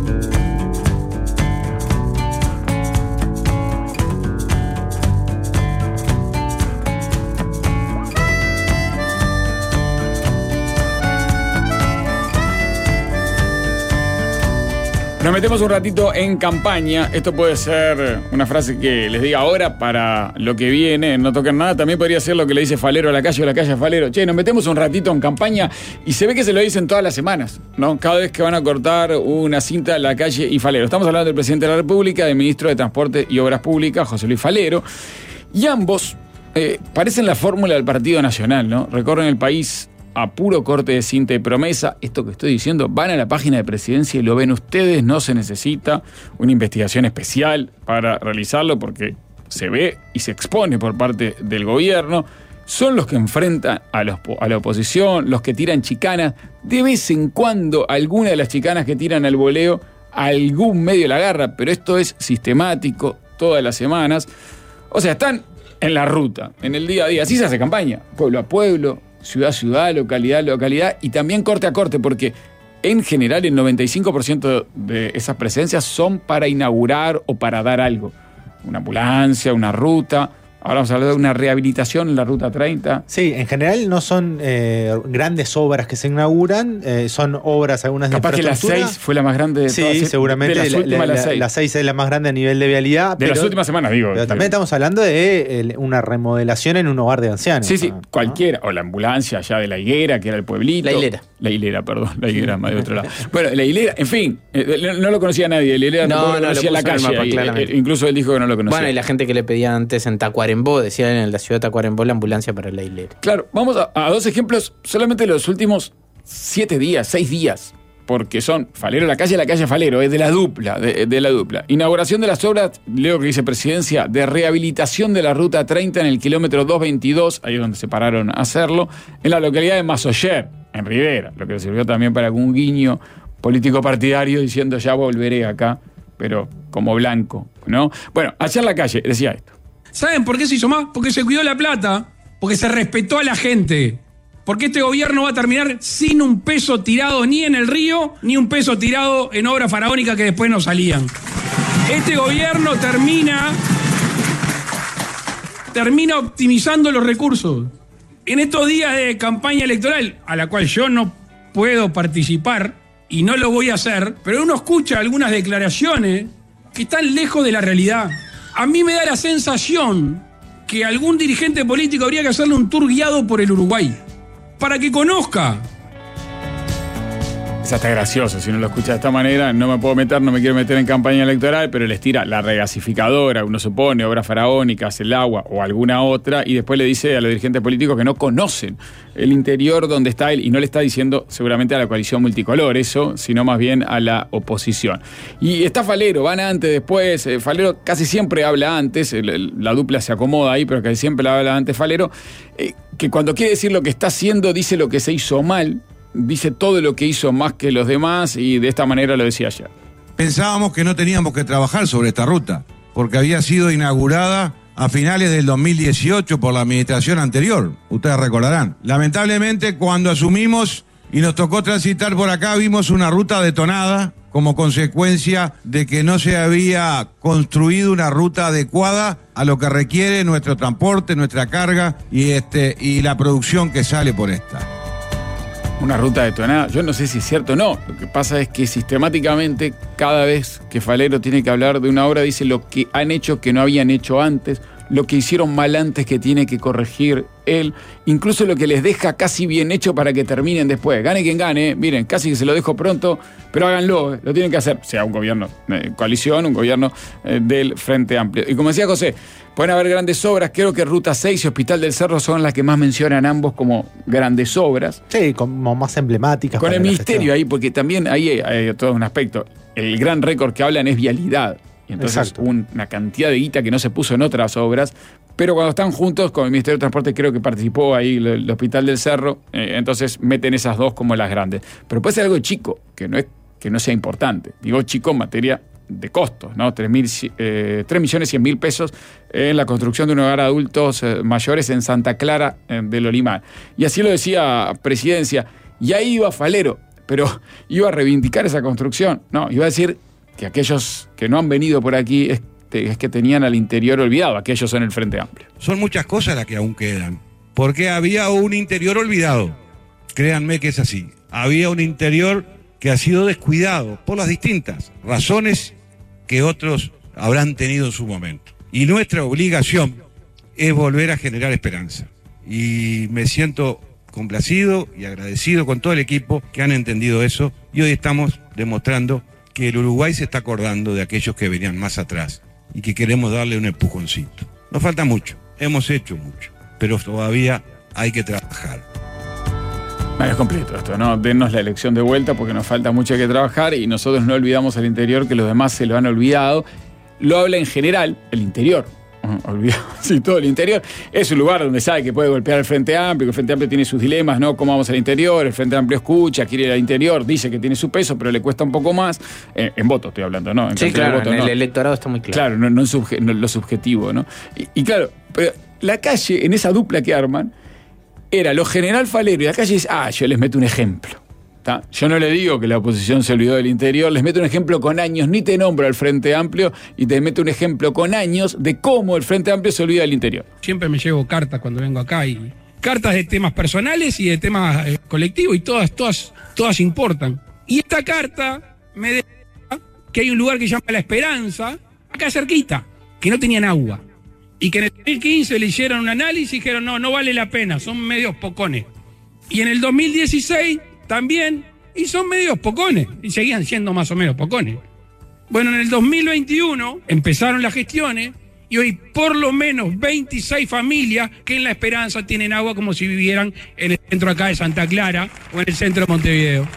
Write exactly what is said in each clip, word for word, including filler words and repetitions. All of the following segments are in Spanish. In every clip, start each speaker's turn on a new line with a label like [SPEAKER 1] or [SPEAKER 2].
[SPEAKER 1] Nos metemos un ratito en campaña. Esto puede ser una frase que les diga ahora para lo que viene, no toquen nada. También podría ser lo que le dice Falero a la calle o la calle a Falero. Che, nos metemos un ratito en campaña y se ve que se lo dicen todas las semanas, ¿no? Cada vez que van a cortar una cinta a la calle y Falero. Estamos hablando del presidente de la República, del ministro de Transporte y Obras Públicas, José Luis Falero. Y ambos eh, parecen la fórmula del Partido Nacional, ¿no? Recorren el país a puro corte de cinta y promesa. Esto que estoy diciendo, van a la página de Presidencia y lo ven ustedes, no se necesita una investigación especial para realizarlo porque se ve y se expone por parte del gobierno. Son los que enfrentan a, los, a la oposición, los que tiran chicanas. De vez en cuando, alguna de las chicanas que tiran al voleo, algún medio la agarra, pero esto es sistemático, todas las semanas. O sea, están en la ruta, en el día a día. Así se hace campaña, pueblo a pueblo, ciudad a ciudad, localidad a localidad y también corte a corte, porque en general el noventa y cinco por ciento de esas presencias son para inaugurar o para dar algo. Una ambulancia, una ruta. Ahora vamos a hablar de una rehabilitación en la Ruta treinta.
[SPEAKER 2] Sí, en general no son eh, grandes obras que se inauguran, eh, son obras algunas de
[SPEAKER 1] Capaz que la seis fue la más grande de
[SPEAKER 2] sí,
[SPEAKER 1] todas.
[SPEAKER 2] Sí, seguramente
[SPEAKER 1] de las
[SPEAKER 2] la,
[SPEAKER 1] últimas,
[SPEAKER 2] la,
[SPEAKER 1] la seis.
[SPEAKER 2] La seis es la más grande a nivel de vialidad.
[SPEAKER 1] De
[SPEAKER 2] pero,
[SPEAKER 1] las últimas semanas, digo.
[SPEAKER 2] Pero también estamos hablando de eh, una remodelación en un hogar de ancianos.
[SPEAKER 1] Sí, sí,
[SPEAKER 2] ¿no?
[SPEAKER 1] cualquiera. O la ambulancia allá de La Higuera, que era el pueblito.
[SPEAKER 3] La Hilera.
[SPEAKER 1] La Hilera, perdón. La Higuera, más de otro lado. Bueno, La Hilera, en fin, eh, no lo conocía nadie. La Hilera
[SPEAKER 3] no,
[SPEAKER 1] no,
[SPEAKER 3] no
[SPEAKER 1] lo conocía en la calle.
[SPEAKER 3] mapa,
[SPEAKER 1] ahí, eh, incluso él dijo que no lo conocía.
[SPEAKER 3] Bueno, y la gente que le pedía antes en Tacuarembó, decía en la ciudad de Tacuarembó, la ambulancia para La Hilera.
[SPEAKER 1] Claro, vamos a, a dos ejemplos solamente de los últimos siete días, seis días. Porque son Falero la calle, la calle Falero, es de la dupla, de, de la dupla. Inauguración de las obras, leo que dice Presidencia, de rehabilitación de la Ruta treinta en el kilómetro doscientos veintidós, ahí es donde se pararon a hacerlo, en la localidad de Masoller, en Rivera, lo que le sirvió también para algún guiño político partidario diciendo ya volveré acá, pero como blanco, ¿no? Bueno, allá en la calle decía esto.
[SPEAKER 4] ¿Saben por qué se hizo más? Porque se cuidó la plata, porque se respetó a la gente. Porque este gobierno va a terminar sin un peso tirado ni en el río, ni un peso tirado en obras faraónicas que después no salían. Este gobierno termina, termina optimizando los recursos. En estos días de campaña electoral, a la cual yo no puedo participar y no lo voy a hacer, pero uno escucha algunas declaraciones que están lejos de la realidad. A mí me da la sensación que algún dirigente político habría que hacerle un tour guiado por el Uruguay, para que conozca.
[SPEAKER 1] Es hasta gracioso, si no lo escucha de esta manera, no me puedo meter, no me quiero meter en campaña electoral, pero les tira la regasificadora, uno supone, obras faraónicas, el agua o alguna otra, y después le dice a los dirigentes políticos que no conocen el interior donde está él, y no le está diciendo seguramente a la coalición multicolor eso, sino más bien a la oposición. Y está Falero, van antes, después, eh, Falero casi siempre habla antes, el, el, la dupla se acomoda ahí, pero casi siempre la habla antes Falero, eh, que cuando quiere decir lo que está haciendo, dice lo que se hizo mal, dice todo lo que hizo más que los demás y de esta manera lo decía ayer.
[SPEAKER 5] Pensábamos que no teníamos que trabajar sobre esta ruta, porque había sido inaugurada a finales del dos mil dieciocho por la administración anterior, ustedes recordarán. Lamentablemente, cuando asumimos y nos tocó transitar por acá, vimos una ruta detonada como consecuencia de que no se había construido una ruta adecuada a lo que requiere nuestro transporte, nuestra carga y, este, y la producción que sale por esta.
[SPEAKER 1] Una ruta detonada, yo no sé si es cierto o no. Lo que pasa es que sistemáticamente, cada vez que Falero tiene que hablar de una obra, dice lo que han hecho que no habían hecho antes, lo que hicieron mal antes que tiene que corregir él, incluso lo que les deja casi bien hecho para que terminen después. Gane quien gane, miren, casi que se lo dejo pronto, pero háganlo, lo tienen que hacer, sea un gobierno de coalición, un gobierno eh, del Frente Amplio. Y como decía José, pueden haber grandes obras, creo que Ruta seis y Hospital del Cerro son las que más mencionan ambos como grandes obras.
[SPEAKER 2] Sí, como más emblemáticas.
[SPEAKER 1] Con el ministerio ahí, porque también ahí hay, hay todo un aspecto. El gran récord que hablan es vialidad. Y entonces hubo una cantidad de guita que no se puso en otras obras, pero cuando están juntos con el Ministerio de Transporte creo que participó ahí el, el Hospital del Cerro, eh, entonces meten esas dos como las grandes. Pero puede ser algo chico, que no es que no sea importante. Digo chico en materia de costos, ¿no? tres millones cien mil pesos en la construcción de un hogar a adultos eh, mayores en Santa Clara eh, del Olimar. Y así lo decía Presidencia. Y ahí iba Falero. pero iba a reivindicar esa construcción. No, iba a decir que aquellos que no han venido por aquí es, es que tenían al interior olvidado, aquellos son el Frente Amplio.
[SPEAKER 5] Son muchas cosas las que aún quedan, porque había un interior olvidado. Créanme que es así. Había un interior que ha sido descuidado por las distintas razones que otros habrán tenido en su momento. Y nuestra obligación es volver a generar esperanza. Y me siento complacido y agradecido con todo el equipo que han entendido eso, y hoy estamos demostrando que el Uruguay se está acordando de aquellos que venían más atrás y que queremos darle un empujoncito. Nos falta mucho, hemos hecho mucho, pero todavía hay que trabajar.
[SPEAKER 1] No, es completo esto, ¿no? Dennos la elección de vuelta porque nos falta mucho que trabajar y nosotros no olvidamos al interior, que los demás se lo han olvidado. Lo habla en general el interior. Olvidado, sí, todo el interior. Es un lugar donde sabe que puede golpear al Frente Amplio, que el Frente Amplio tiene sus dilemas, ¿no? ¿Cómo vamos al interior? El Frente Amplio escucha, quiere ir al interior, dice que tiene su peso, pero le cuesta un poco más. Eh, en voto estoy hablando, ¿no? En
[SPEAKER 3] sí, claro,
[SPEAKER 1] voto,
[SPEAKER 3] en
[SPEAKER 1] ¿no?
[SPEAKER 3] el electorado está muy claro.
[SPEAKER 1] Claro, no, no, en subje, no lo subjetivo, ¿no? Y, y claro, pero la calle, en esa dupla que arman, era lo general Falero y la calle dice, ah, yo les meto un ejemplo. ¿tá? Yo no le digo que la oposición se olvidó del interior, les meto un ejemplo con años, ni te nombro al Frente Amplio y te meto un ejemplo con años de cómo el Frente Amplio se olvida del interior.
[SPEAKER 4] Siempre me llevo cartas cuando vengo acá y cartas de temas personales y de temas eh, colectivos y todas, todas, todas importan. Y esta carta me dice que hay un lugar que se llama La Esperanza, acá cerquita, que no tenían agua. Y que en el dos mil quince le hicieron un análisis y dijeron, no, no vale la pena, son medios pocones. Y en el dos mil dieciséis también, y son medios pocones, y seguían siendo más o menos pocones. Bueno, en el dos mil veintiuno empezaron las gestiones y hoy por lo menos veintiséis familias que en La Esperanza tienen agua como si vivieran en el centro acá de Santa Clara o en el centro de Montevideo.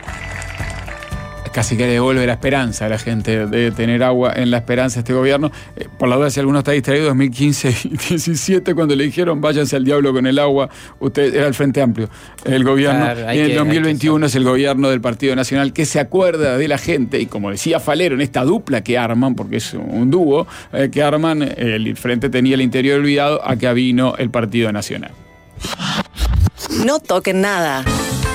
[SPEAKER 1] Casi que le devuelve la esperanza a la gente de tener agua en La Esperanza este gobierno. Eh, por la duda, si alguno está distraído, dos mil quince y diecisiete, cuando le dijeron váyanse al diablo con el agua, usted era el Frente Amplio, el gobierno.
[SPEAKER 3] Claro,
[SPEAKER 1] y en el
[SPEAKER 3] que,
[SPEAKER 1] dos mil veintiuno es el gobierno del Partido Nacional que se acuerda de la gente. Y como decía Falero, en esta dupla que arman, porque es un dúo, eh, que arman, el Frente tenía el interior olvidado, acá vino el Partido Nacional.
[SPEAKER 6] No toquen nada.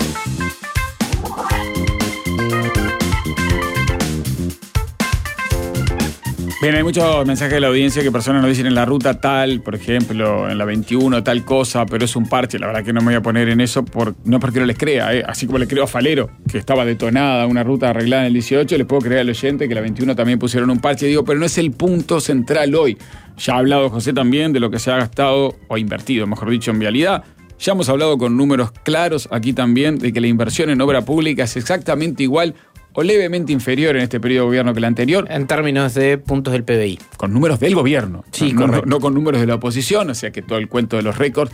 [SPEAKER 1] Bien, hay muchos mensajes de la audiencia que personas nos dicen en la ruta tal, por ejemplo, en la veintiuno tal cosa, pero es un parche. La verdad que no me voy a poner en eso, por, no porque no les crea, ¿eh? Así como le creo a Falero, que estaba detonada una ruta arreglada en el dieciocho, les puedo creer al oyente que la veintiuno también pusieron un parche. Digo, pero no es el punto central hoy. Ya ha hablado José también de lo que se ha gastado, o invertido, mejor dicho, en vialidad. Ya hemos hablado con números claros aquí también de que la inversión en obra pública es exactamente igual o levemente inferior en este periodo de gobierno que el anterior.
[SPEAKER 3] En términos de puntos del P B I.
[SPEAKER 1] Con números del gobierno.
[SPEAKER 3] Sí,
[SPEAKER 1] no,
[SPEAKER 3] correcto.
[SPEAKER 1] no, no con números de la oposición, o sea que todo el cuento de los récords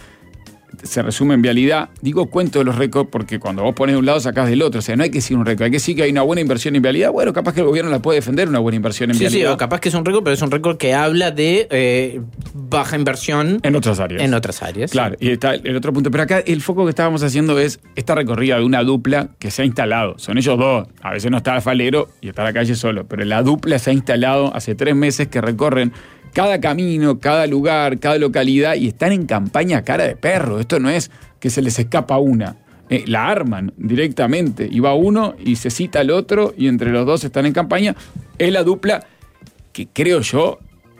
[SPEAKER 1] se resume en vialidad. Digo cuento de los récords porque cuando vos pones de un lado sacás del otro. O sea, no hay que decir un récord, hay que decir que hay una buena inversión en vialidad. Bueno, capaz que el gobierno la puede defender, una buena inversión en
[SPEAKER 3] Sí,
[SPEAKER 1] vialidad.
[SPEAKER 3] sí, o capaz que es un récord, pero es un récord que habla de eh, baja inversión
[SPEAKER 1] En otras áreas.
[SPEAKER 3] en otras áreas.
[SPEAKER 1] Claro, y está el otro punto. Pero acá el foco que estábamos haciendo es esta recorrida de una dupla que se ha instalado. Son ellos dos. A veces no está Falero y está la calle solo. Pero la dupla se ha instalado hace tres meses que recorren cada camino, cada lugar, cada localidad y están en campaña cara de perro. Esto no es que se les escapa una. Eh, la arman directamente. Y va uno y se cita al otro y entre los dos están en campaña. Es la dupla que creo yo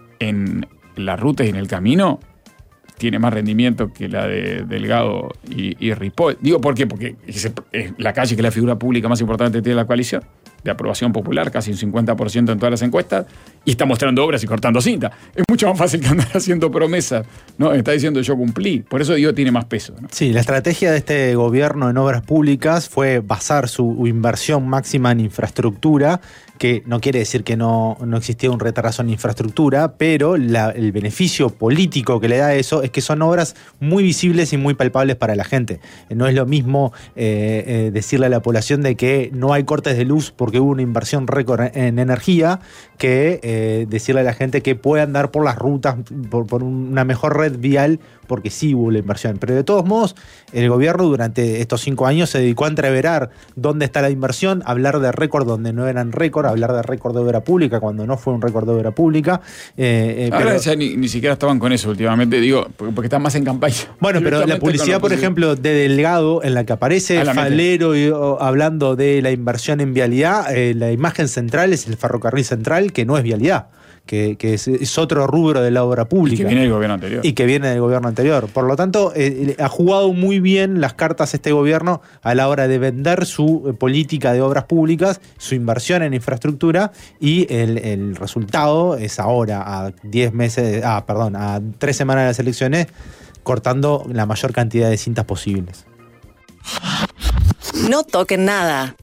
[SPEAKER 1] en las rutas y en el camino tiene más rendimiento que la de Delgado y, y Ripoll. Digo, ¿por qué? Porque es la calle que es la figura pública más importante que tiene la coalición, de aprobación popular, casi un cincuenta por ciento en todas las encuestas, y está mostrando obras y cortando cinta. Es mucho más fácil que andar haciendo promesas, ¿no? Está diciendo yo cumplí. Por eso digo, tiene más peso, ¿no?
[SPEAKER 2] Sí, la estrategia de este gobierno en obras públicas fue basar su inversión máxima en infraestructura, que no quiere decir que no, no existía un retraso en infraestructura, pero la, el beneficio político que le da eso es que son obras muy visibles y muy palpables para la gente. No es lo mismo eh, eh, decirle a la población de que no hay cortes de luz porque porque hubo una inversión récord en energía, que eh, decirle a la gente que puede andar por las rutas, por, por una mejor red vial, porque sí hubo la inversión. Pero de todos modos, el gobierno durante estos cinco años se dedicó a entreverar dónde está la inversión, hablar de récord donde no eran récord, hablar de récord de obra pública cuando no fue un récord de obra pública. Eh, eh,
[SPEAKER 1] Ahora
[SPEAKER 2] pero,
[SPEAKER 1] ya ni, ni siquiera estaban con eso últimamente, digo, porque, porque están más en campaña.
[SPEAKER 2] bueno, pero la publicidad, por ejemplo, de Delgado, en la que aparece
[SPEAKER 1] Ah, la mete.
[SPEAKER 2] Falero y, o, hablando de la inversión en vialidad, eh, la imagen central es el ferrocarril central, que no es vialidad, que, que es, es otro rubro de la obra
[SPEAKER 1] Y
[SPEAKER 2] pública.
[SPEAKER 1] que viene del gobierno anterior.
[SPEAKER 2] Y que viene del gobierno anterior. Por lo tanto, eh, ha jugado muy bien las cartas este gobierno a la hora de vender su eh, política de obras públicas, su inversión en infraestructura, y el, el resultado es ahora, a diez meses, ah, perdón, a tres semanas de las elecciones, cortando la mayor cantidad de cintas posibles.
[SPEAKER 6] No toquen nada.